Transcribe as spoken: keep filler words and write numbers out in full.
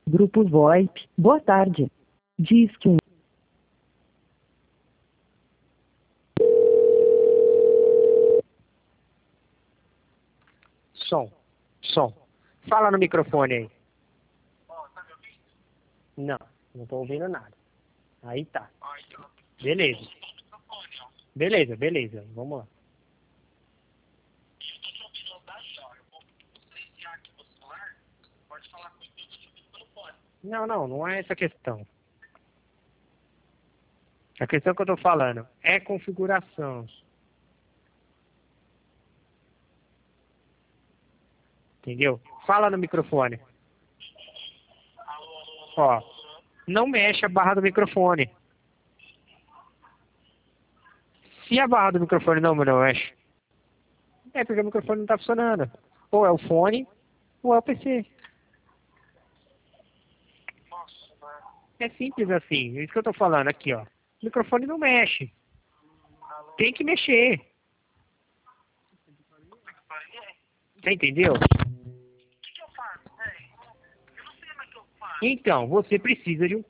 Grupo VoIP, boa tarde. Diz que um... Som, som. Fala no microfone aí. Não, não tô ouvindo nada. Aí tá. Beleza. Beleza, beleza. Vamos lá. Não, não, não é essa a questão. A questão que eu tô falando é configuração. Entendeu? Fala no microfone. Ó, não mexe a barra do microfone. Se a barra do microfone não, não mexe, é porque o microfone não tá funcionando. Ou é o fone, ou é o P C. É simples assim. É isso que eu tô falando aqui, ó. O microfone não mexe. Tem que mexer. Você entendeu? Então, você precisa de um